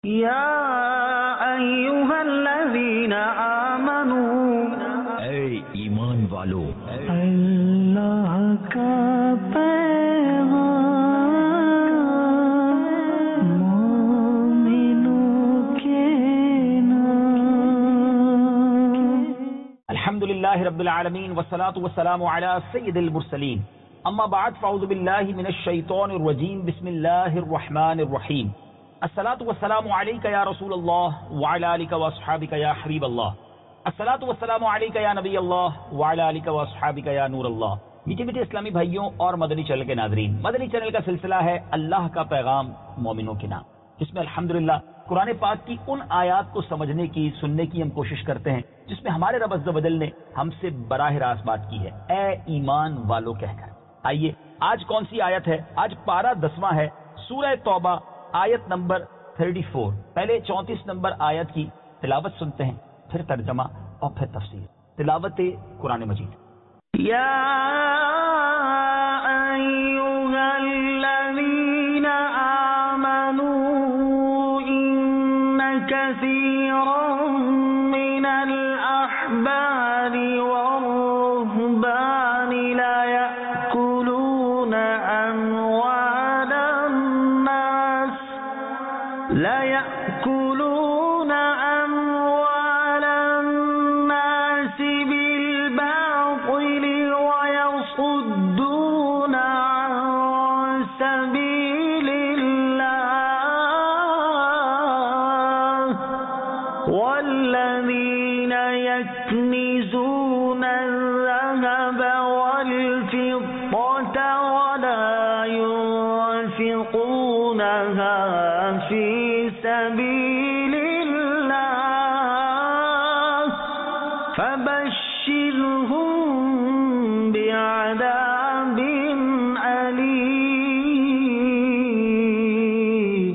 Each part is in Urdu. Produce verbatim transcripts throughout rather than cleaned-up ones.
یا ایھا الذین آمنوا، اے ایمان والو، اللہ کا پیغام مومنوں کے نام۔ الحمدللہ رب العالمین والصلاة والسلام علی سید المرسلین، اما بعد فاعوذ باللہ من الشیطان الرجیم، بسم اللہ الرحمن الرحیم۔ الصلاة والسلام علیک یا رسول اللہ وعلی آلک واصحابک یا حبیب اللہ، الصلاة والسلام علیک یا نبی اللہ وعلی آلک واصحابک یا نور اللہ۔ میٹھے میٹھے اسلامی بھائیوں اور مدنی چینل کے ناظرین، مدنی چینل کا سلسلہ ہے اللہ کا پیغام مومنوں کے نام، جس میں الحمدللہ قرآن پاک کی ان آیات کو سمجھنے کی، سننے کی ہم کوشش کرتے ہیں جس میں ہمارے رب عز و جل نے ہم سے براہ راست بات کی ہے، اے ایمان والو کہہ کر۔ آئیے آج کون سی آیت ہے؟ آج پارہ دسواں ہے، سورہ توبہ، آیت نمبر چوتیس۔ پہلے چونتیس نمبر آیت کی تلاوت سنتے ہیں، پھر ترجمہ اور پھر تفسیر۔ تلاوت قرآن مجید۔ یا ایھا الذین آمنوا ان کثیرا من الاحبار والرہبان لا یأکلون اموال الناس لا یأکلون اموال الناس بالباطل ویصدون عن سبیل اللہ والذین یکنزون الذهب والفضة ولا ينفقونها في سبيل الله فبشرهم بعذاب أليم۔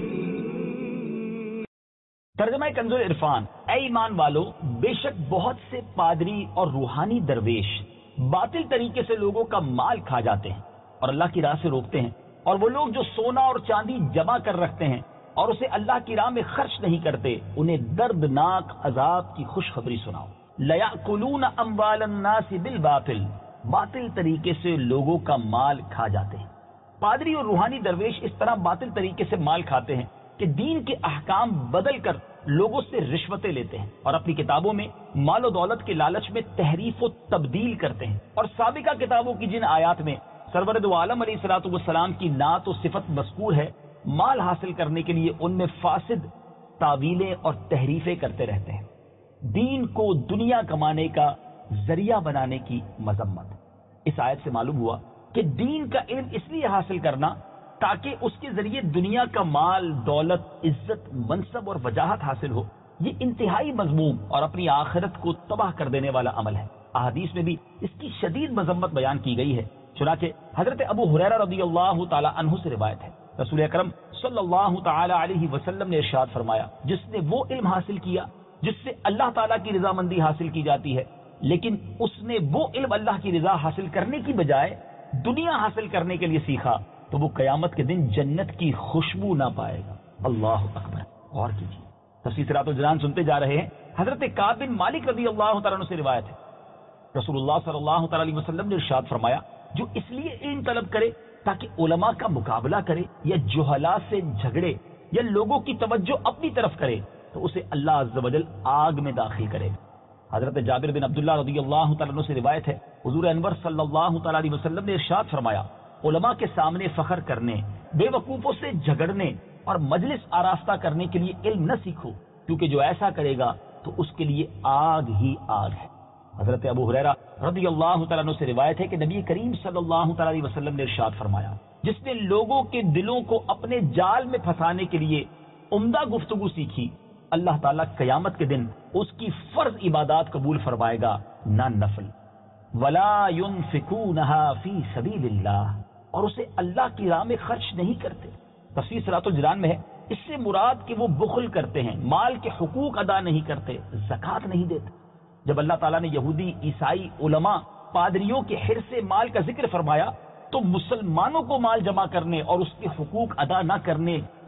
ترجمہ کنز العرفان۔ اے ایمان والو، بے شک بہت سے پادری اور روحانی درویش باطل طریقے سے لوگوں کا مال کھا جاتے ہیں اور اللہ کی راہ سے روکتے ہیں، اور وہ لوگ جو سونا اور چاندی جمع کر رکھتے ہیں اور اسے اللہ کی راہ میں خرچ نہیں کرتے، انہیں دردناک عذاب کی خوشخبری سناؤ۔ لَيَأْكُلُونَ أَمْوَالَ النَّاسِ بِالْبَاطِلِ، باطل طریقے سے لوگوں کا مال کھا جاتے ہیں۔ پادری اور روحانی درویش اس طرح باطل طریقے سے مال کھاتے ہیں کہ دین کے احکام بدل کر لوگوں سے رشوتیں لیتے ہیں اور اپنی کتابوں میں مال و دولت کے لالچ میں تحریف و تبدیل کرتے ہیں، اور سابقہ کتابوں کی جن آیات میں سرور دو عالم علیہ الصلوۃ والسلام کی نعت و صفت مذکور ہے، مال حاصل کرنے کے لیے ان میں فاسد تعویلیں اور تحریفیں کرتے رہتے ہیں۔ دین کو دنیا کمانے کا ذریعہ بنانے کی مذمت۔ اس آیت سے معلوم ہوا کہ دین کا علم اس لیے حاصل کرنا تاکہ اس کے ذریعے دنیا کا مال، دولت، عزت، منصب اور وجاہت حاصل ہو، یہ انتہائی مذموم اور اپنی آخرت کو تباہ کر دینے والا عمل ہے۔ احادیث میں بھی اس کی شدید مذمت بیان کی گئی ہے، چنانچہ حضرت ابو ہریرہ رضی اللہ تعالی عنہ سے روایت ہے، رسول اکرم صلی اللہ تعالی علیہ وسلم نے ارشاد فرمایا، جس نے وہ علم حاصل کیا جس سے اللہ تعالیٰ کی رضامندی حاصل کی جاتی ہے، لیکن اس نے وہ علم اللہ کی رضا حاصل کرنے کی بجائے دنیا حاصل کرنے کے لیے سیکھا، تو وہ قیامت کے دن جنت کی خوشبو نہ پائے گا۔ اللہ اکبر۔ غور کیجیے، تفسیر صراط الجنان سنتے جا رہے ہیں۔ حضرت کعب بن مالک رضی اللہ تعالیٰ عنہ سے روایت ہے، رسول اللہ صلی اللہ تعالی علیہ وسلم نے ارشاد فرمایا، جو اس لیے علم طلب کرے تاکہ علماء کا مقابلہ کرے یا جہلاء سے جھگڑے یا لوگوں کی توجہ اپنی طرف کرے، تو اسے اللہ عز و جل آگ میں داخل کرے گا۔ حضرت جابر بن عبداللہ رضی اللہ تعالیٰ عنہ سے روایت ہے، حضور انور صلی اللہ تعالی علیہ وسلم نے ارشاد فرمایا، علماء کے سامنے فخر کرنے، بے وقوفوں سے جھگڑنے اور مجلس آراستہ کرنے کے لیے علم نہ سیکھو، کیونکہ جو ایسا کرے گا تو اس کے لیے آگ ہی آگ ہے۔ حضرت ابو ہریرہ رضی اللہ تعالیٰ عنہ سے روایت ہے کہ نبی کریم صلی اللہ تعالیٰ علیہ وسلم نے ارشاد فرمایا، جس نے لوگوں کے دلوں کو اپنے جال میں پھنسانے کے لیے عمدہ گفتگو سیکھی، اللہ تعالیٰ قیامت کے دن اس کی فرض عبادات قبول فرمائے گا، نہ نفل۔ وَلَا يُنْفِقُونَهَا فِي سَبِيلِ اللَّهِ، اور اسے اللہ کی راہ میں خرچ نہیں کرتے۔ تفسیر صراط الجنان میں ہے، اس سے مراد کہ وہ بخل کرتے ہیں، مال کے حقوق ادا نہیں کرتے، زکوٰۃ نہیں دیتے۔ جب اللہ تعالیٰ نے یہودی، عیسائی، علماء، پادریوں کے حرص مال کا ذکر فرمایا تو مسلمانوں کو مال جمع کرنے اور اس کے حقوق ادا نہ کرنے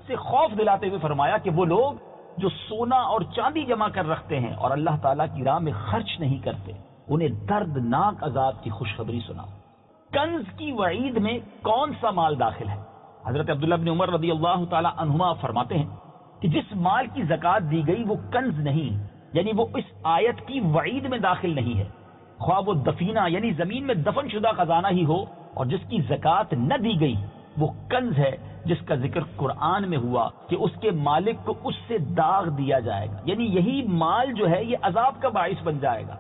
سے خوف دلاتے ہوئے فرمایا کہ وہ لوگ جو سونا اور چاندی جمع کر رکھتے ہیں اور اللہ تعالیٰ کی راہ میں خرچ نہیں کرتے، انہیں دردناک عذاب کی خوشخبری سناؤ۔ کنز کی وعید میں کون سا مال داخل ہے؟ حضرت عبداللہ بن عمر رضی اللہ تعالی عنہما فرماتے ہیں کہ جس مال کی زکوٰۃ دی گئی وہ کنز نہیں، یعنی وہ اس آیت کی وعید میں داخل نہیں ہے، خواہ وہ دفینہ یعنی زمین میں دفن شدہ خزانہ ہی ہو، اور جس کی زکوٰۃ نہ دی گئی وہ کنز ہے جس کا ذکر قرآن میں ہوا کہ اس کے مالک کو اس سے داغ دیا جائے گا، یعنی یہی مال جو ہے یہ عذاب کا باعث بن جائے گا۔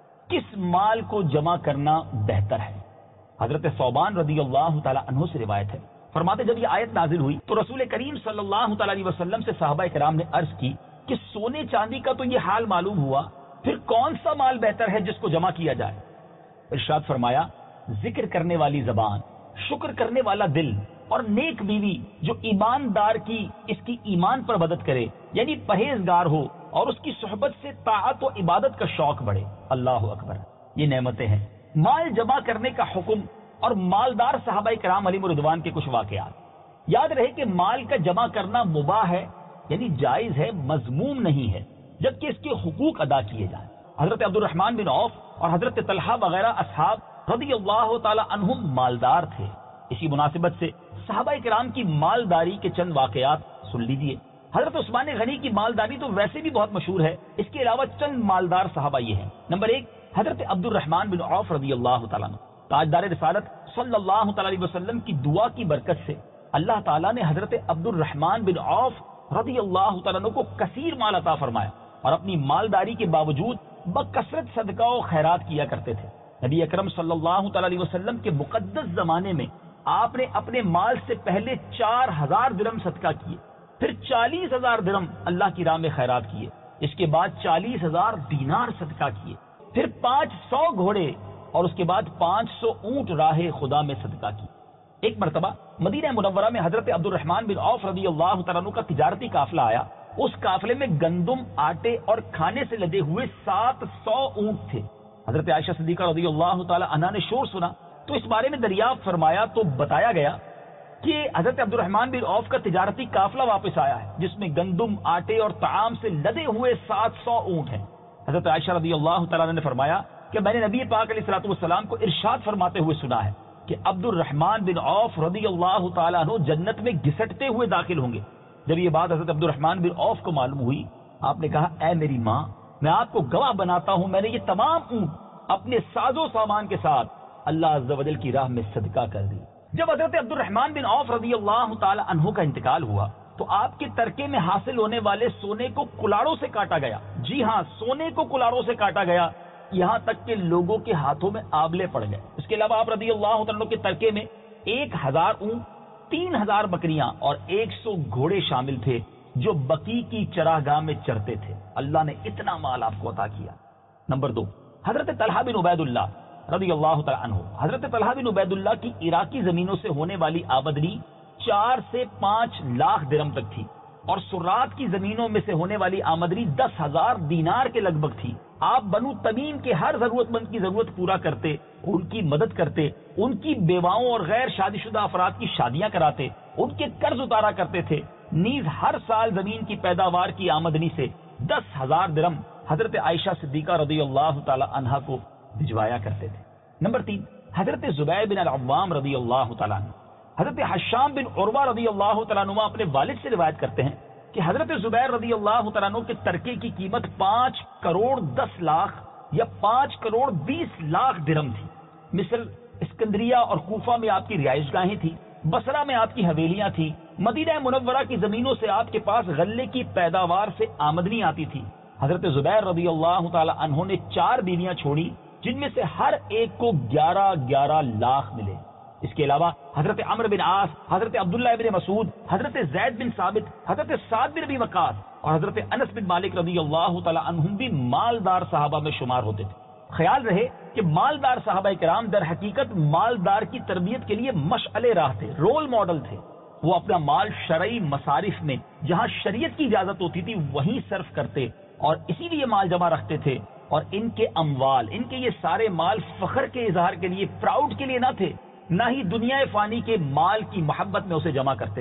کس مال کو جمع کرنا بہتر ہے؟ حضرت ثوبان رضی اللہ تعالی عنہ سے روایت ہے، فرماتے جب یہ آیت نازل ہوئی تو رسول کریم صلی اللہ تعالی علیہ وسلم سے صحابہ کرام نے عرض کی کہ سونے چاندی کا تو یہ حال معلوم ہوا، پھر کون سا مال بہتر ہے جس کو جمع کیا جائے؟ ارشاد فرمایا، ذکر کرنے والی زبان، شکر کرنے والا دل اور نیک بیوی جو ایماندار کی اس کی ایمان پر مدد کرے، یعنی پرہیزگار ہو اور اس کی صحبت سے طاعت و عبادت کا شوق بڑھے۔ اللہ اکبر، یہ نعمتیں ہیں۔ مال جمع کرنے کا حکم اور مالدار صحابہ کرام علیہ رضوان کے کچھ واقعات۔ یاد رہے کہ مال کا جمع کرنا مباح ہے، یعنی جائز ہے، مذموم نہیں ہے، جبکہ اس کے حقوق ادا کیے جائیں۔ حضرت عبد الرحمن بن عوف اور حضرت طلحہ وغیرہ اصحاب رضی اللہ تعالی عنہم مالدار تھے۔ اسی مناسبت سے صحابہ کرام کی مالداری کے چند واقعات سن لیجیے۔ حضرت عثمان غنی کی مالداری تو ویسے بھی بہت مشہور ہے، اس کے علاوہ چند مالدار صحابہ یہ ہیں۔ نمبر ایک، حضرت عبد الرحمن بن عوف رضی اللہ تعالیٰ عنہ، تاجدار رسالت صلی اللہ تعالی علیہ وسلم کی دعا کی برکت سے اللہ تعالیٰ نے حضرت عبد الرحمن بن عوف رضی اللہ تعالیٰ عنہ کو کثیر مال عطا فرمایا، اور اپنی مالداری کے باوجود بکثرت صدقہ و خیرات کیا کرتے تھے۔ نبی اکرم صلی اللہ تعالی علیہ وسلم کے مقدس زمانے میں آپ نے اپنے مال سے پہلے چار ہزار درم صدقہ کیے، پھر چالیس ہزار درم اللہ کی راہ میں خیرات کیے، اس کے بعد چالیس ہزار دینار صدقہ کیے، پھر پانچ سو گھوڑے اور اس کے بعد پانچ سو اونٹ راہ خدا میں صدقہ کی۔ ایک مرتبہ مدینہ منورہ میں حضرت عبد الرحمن بن عوف رضی اللہ تعالیٰ عنہ کا تجارتی قافلہ آیا، اس قافلے میں گندم، آٹے اور کھانے سے لدے ہوئے سات سو اونٹ تھے۔ حضرت عائشہ صدیقہ رضی اللہ تعالی عنہا نے شور سنا تو اس بارے میں دریافت فرمایا تو بتایا گیا کہ حضرت عبد الرحمن بن عوف کا تجارتی قافلہ واپس آیا ہے جس میں گندم، آٹے اور طعام سے لدے ہوئے سات سو اونٹ ہیں۔ حضرت عائشہ رضی اللہ تعالیٰ عنہ نے فرمایا کہ میں نے نبی پاک علیہ الصلوۃ والسلام کو ارشاد فرماتے ہوئے سنا ہے کہ عبد الرحمن بن عوف رضی اللہ تعالیٰ عنہ جنت میں گھسٹتے ہوئے داخل ہوں گے۔ جب یہ بات حضرت عبد الرحمن بن عوف کو معلوم ہوئی، آپ نے کہا، اے میری ماں، میں آپ کو گواہ بناتا ہوں میں نے یہ تمام اونٹ اپنے ساز و سامان کے ساتھ اللہ عز و جل کی راہ میں صدقہ کر دی۔ جب حضرت عبد الرحمن بن عوف رضی اللہ تعالی عنہ کا انتقال ہوا تو آپ کے ترکے میں حاصل ہونے والے سونے کو کلاڑوں سے کاٹا گیا۔ جی ہاں، سونے کو کلاڑوں سے کاٹا گیا، یہاں تک کہ لوگوں کے ہاتھوں میں آبلے پڑ گئے۔ اس کے علاوہ آپ رضی اللہ عنہ کے ترکے میں ایک ہزار اونٹ، تین ہزار بکریاں اور ایک سو گھوڑے شامل تھے جو بقی کی چراگاہ میں چرتے تھے۔ اللہ نے اتنا مال آپ کو عطا کیا۔ نمبر دو، حضرت طلحہ بن عبید اللہ رضی اللہ تعالی عنہ۔ حضرت طلحہ بن عبید اللہ کی عراقی زمینوں سے ہونے والی آمدنی چار سے پانچ لاکھ درم تک تھی، اور سرات کی زمینوں میں سے ہونے والی آمدنی دس ہزار دینار کے لگ بھگ تھی۔ آپ بنو تمیم کے ہر ضرورت مند کی ضرورت پورا کرتے، ان کی مدد کرتے، ان کی بیواؤں اور غیر شادی شدہ افراد کی شادیاں کراتے، ان کے قرض اتارا کرتے تھے، نیز ہر سال زمین کی پیداوار کی آمدنی سے دس ہزار درم حضرت عائشہ صدیقہ رضی اللہ تعالی عنہا کو بھجوایا کرتے تھے۔ نمبر تین، حضرت زبیر بن العوام رضی اللہ تعالیٰ عنہ۔ حضرت حشام بن عروہ رضی اللہ تعالیٰ عنہ اپنے والد سے روایت کرتے ہیں کہ حضرت زبیر رضی اللہ تعالیٰ عنہ کے ترکے کی قیمت پانچ کروڑ دس لاکھ یا پانچ کروڑ بیس لاکھ درم تھی۔ مصر، اسکندریہ اور کوفہ میں آپ کی رہائش گاہیں تھیں، بصرہ میں آپ کی حویلیاں تھیں، مدینہ منورہ کی زمینوں سے آپ کے پاس غلے کی پیداوار سے آمدنی آتی تھی۔ حضرت زبیر رضی اللہ تعالی عنہ نے چار بیویاں چھوڑی جن میں سے ہر ایک کو گیارہ گیارہ لاکھ ملے۔ اس کے علاوہ حضرت عمرو بن عاص، حضرت عبداللہ بن مسعود، حضرت زید بن ثابت، حضرت سعد بن ابی وقاص اور حضرت انس بن مالک رضی اللہ تعالی عنہم بھی مالدار صحابہ میں شمار ہوتے تھے۔ خیال رہے کہ مالدار صحابہ کرام در حقیقت مالدار کی تربیت کے لیے مشعل راہ تھے، رول ماڈل تھے۔ وہ اپنا مال شرعی مصارف میں جہاں شریعت کی اجازت ہوتی تھی وہیں صرف کرتے اور اسی لیے مال جمع رکھتے تھے، اور ان کے اموال، ان کے یہ سارے مال فخر کے اظہار کے لیے، پراؤڈ کے لیے نہ تھے، نہ ہی دنیا فانی کے مال کی محبت میں اسے جمع کرتے تھے۔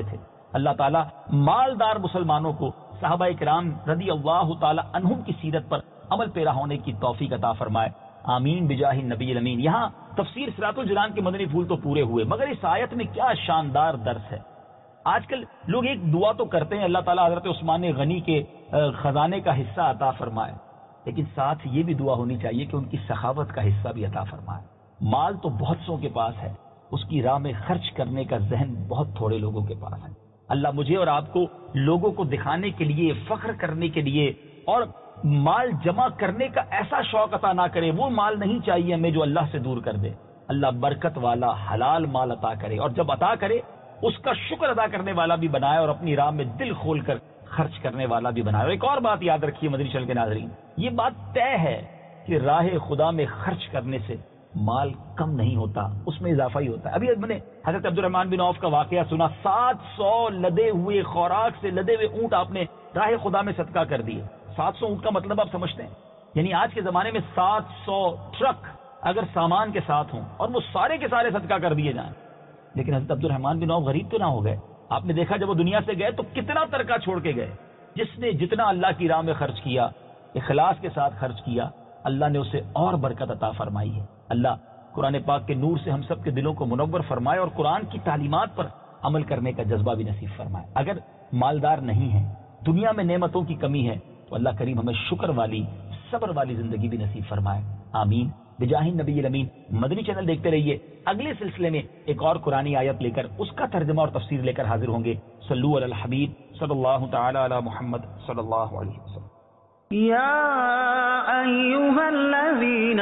اللہ تعالیٰ مالدار مسلمانوں کو صحابہ کرام رضی اللہ تعالی عنہم کی سیرت پر عمل پیرا ہونے کی توفیق عطا فرمائے، آمین بجاہ النبی الامین۔ یہاں تفسیر صراط الجنان کے مدنی پھول تو پورے ہوئے، مگر اس آیت میں کیا شاندار درس ہے۔ آج کل لوگ ایک دعا تو کرتے ہیں اللہ تعالیٰ حضرت عثمان غنی کے خزانے کا حصہ عطا فرمائے، لیکن ساتھ یہ بھی دعا ہونی چاہیے کہ ان کی سخاوت کا حصہ بھی عطا فرمائے۔ مال تو بہت سو کے پاس ہے، اس کی راہ میں خرچ کرنے کا ذہن بہت تھوڑے لوگوں کے پاس ہے۔ اللہ مجھے اور آپ کو لوگوں کو دکھانے کے لیے، فخر کرنے کے لیے اور مال جمع کرنے کا ایسا شوق عطا نہ کرے۔ وہ مال نہیں چاہیے ہمیں جو اللہ سے دور کر دے۔ اللہ برکت والا حلال مال عطا کرے، اور جب عطا کرے اس کا شکر ادا کرنے والا بھی بنائے، اور اپنی راہ میں دل کھول کر خرچ کرنے والا بھی بنائے۔ اور ایک اور بات یاد رکھیے مدنی چینل کے ناظرین، یہ بات طے ہے کہ راہ خدا میں خرچ کرنے سے مال کم نہیں ہوتا، اس میں اضافہ ہی ہوتا ہے۔ ابھی میں نے حضرت عبد الرحمن بن عوف کا واقعہ سنا، سات سو لدے ہوئے خوراک سے لدے ہوئے اونٹ آپ نے راہ خدا میں صدقہ کر دیے۔ سات سو اونٹ کا مطلب آپ سمجھتے ہیں، یعنی آج کے زمانے میں سات سو ٹرک اگر سامان کے ساتھ ہوں اور وہ سارے کے سارے صدقہ کر دیے جائیں۔ لیکن حضرت عبد الرحمن بن عوف غریب تو نہ ہو گئے، آپ نے دیکھا جب وہ دنیا سے گئے تو کتنا ترکہ چھوڑ کے گئے۔ جس نے جتنا اللہ کی راہ میں خرچ کیا، اخلاص کے ساتھ خرچ کیا، اللہ نے اسے اور برکت عطا فرمائی ہے۔ اللہ قرآن پاک کے نور سے ہم سب کے دلوں کو منور فرمائے، اور قرآن کی تعلیمات پر عمل کرنے کا جذبہ بھی نصیب فرمائے۔ اگر مالدار نہیں ہے، دنیا میں نعمتوں کی کمی ہے، تو اللہ کریم ہمیں شکر والی، صبر والی زندگی بھی نصیب فرمائے، آمین بجاہ النبی الامین۔ مدنی چینل دیکھتے رہیے، اگلے سلسلے میں ایک اور قرآنی آیت لے کر اس کا ترجمہ اور تفسیر لے کر حاضر ہوں گے۔ صلو علی الحبیب صلی اللہ تعالی علی محمد صلی اللہ علیہ وسلم۔ یا ایھا الذین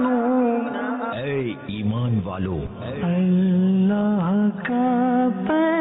آمنوا، اے ایمان والو، اللہ کا